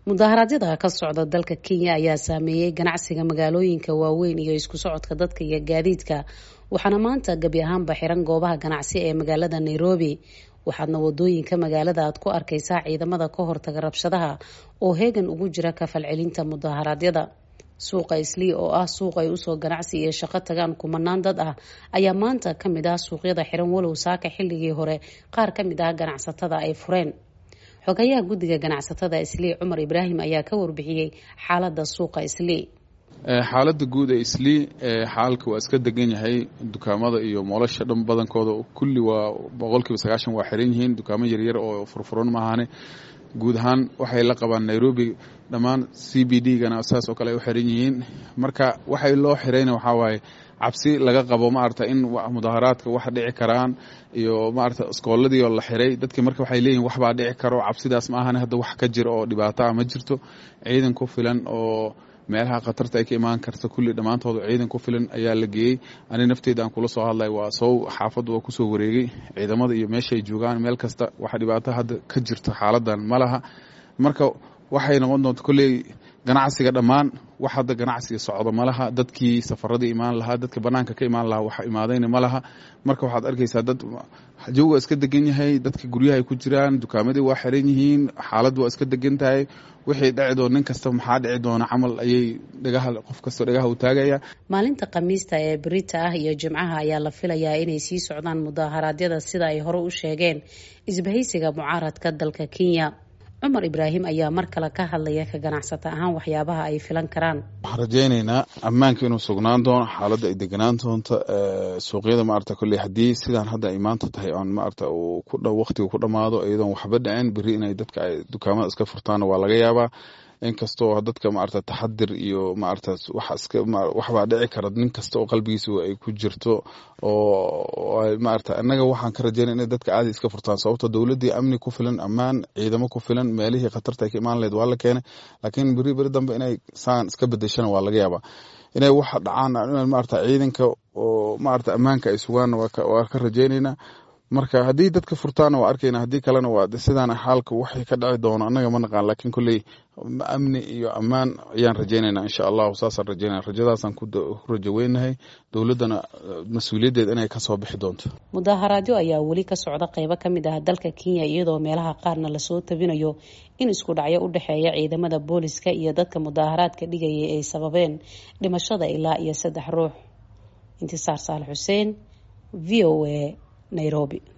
mudaharaadyada ka socda dalka Kenya ayaa saameeyay ganacsiga magaalooyinka waaweyn iyo isku socodka dadka iyo gaadiidka waxaana maanta gabi ahaanba xiran goobaha ganacsi ee magaalada Nairobi waxaadna wadooyinka magaalada aad ku arkaysaa ciidamada ka hortaga rabshadaha oo heegan ugu jira ka falcelinta mudaharaadyada suuqa Islii oo ah suuq ay usoo ganacsi iyo shaqo tagaan kumanaan dad ah ayaa maanta kamid ah suuqyada xiran walow saaka xilligii hore qaar kamid ah ganacsatada ay fureen xogayaha guddiga ganacsatada Islii Cumar Ibraahim ayaa ka warbixiyay xaaladda suuqa Islii xaaladda guud ee Islii xaalku waa iska degan yahay dukaamada iyo moolasha dhan badankooda kulli waa 90% waa xiran yihiin dukaamo yar yar oo furfuran ma ahane guud ahaan waxay la qabaan Nairobi dhamaan CBD-gana asaas oo kale ay u xiran yihiin marka waxay loo xirayna waxa waaye cabsi laga qabo maarta in mudaharaadka wax dhici karaan iyo maarta iskooladii oo la xiray dadkii marka waxay leeyihiin wax baa dhici karo cabsidaas ma ahane hadda wax ka jiro oo dhibaato ma jirto ciidan ku filan oo meelaha khatarta ay ka imaan karto kulli dhamaantooda ciidan ku filan ayaa la geeyay ani nafteyda aan kula soo hadlay waa soo xaafad waa ku soo wareegay ciidamada iyo meesha ay joogaan meel kasta waxa dhibaato hadda ka jirto xaaladan malaha marka waxay noqon doontaa kulli ganacsiga dhamaan wax hadda ganacsiga socdo malaha dadkii safarada imaan lahaa dadka banaanka ka imaan lahaa wax imaadayna malaha marka waxaad arkaysaa dad jooga iska degan yahay dadka guryaha ay ku jiraan dukaamadii waa xiran yihiin xaaladdu waa iska degan tahay wixii dhici doona nin kasta maxaa dhici doona camal ayay dhagaha qof kasta dhagaha u taagaya maalinta khamiista ee berita ah iyo jimcaha ayaa la filayaa inay sii socdaan mudaharaadyada sida ay hore u sheegeen isbahaysiga mucaaradka dalka Kenya Cumar Ibraahim ayaa mar kale ka hadlaya ka ganacsata ahaan waxyaabaha ay filan karaan waxaan rajaynaynaa ammaanka inuu sugnaan doono xaaladda ay deganaan doonto suuqyada maarta kulli hadii sidaan hadda ay maanta tahay aan maarta uu ku dhow waqtiga ku dhamaado iyadoon waxba dhicin bari inay dadka ay dukaamada iska furtaan waa laga yaabaa inkastoo dadka maarta taxadir iyo maarta wax baa dhici kara nin kasta oo qalbigiisa ay ku jirto oo maarta anaga waxaan ka rajaynaa in dadka caadi iska furtaan sababtoo dawladda amni ku filan ammaan ciidamo ku filan meelihii khatarta ay ka imaan lahayd waa la keenay laakiin bari dambe inay saan iska bedeshana waa laga yaabaa inay wax dhacaan maarta ciidanka oo maarta ammaanka ay sugaan waa ka rajaynaynaa marka hadii dadka furtaan waa arkayna hadii kalena waa sidaan xaalka waxay ka dhici doona anaga ma naqaan laakiin kulli amni iyo ammaan ayaan rajaynaynaa insha Allah saasaan rajaynaa rajadaasaan ku rajaweynahay dawladana mas'uuliyadeed inay ka soo bixi doonto mudaharaadyo ayaa wali ka socda qaybo kamid ah dalka Kenya iyadoo meelaha qaarna la soo tabinayo in isku dhacyo u dhaxeeya ciidamada booliska iyo dadka mudaharaadka dhigayay ay sababeen dhimashada ilaa iyo 3 ruux Intisaar Saalax Xuseen VOA Nairobi.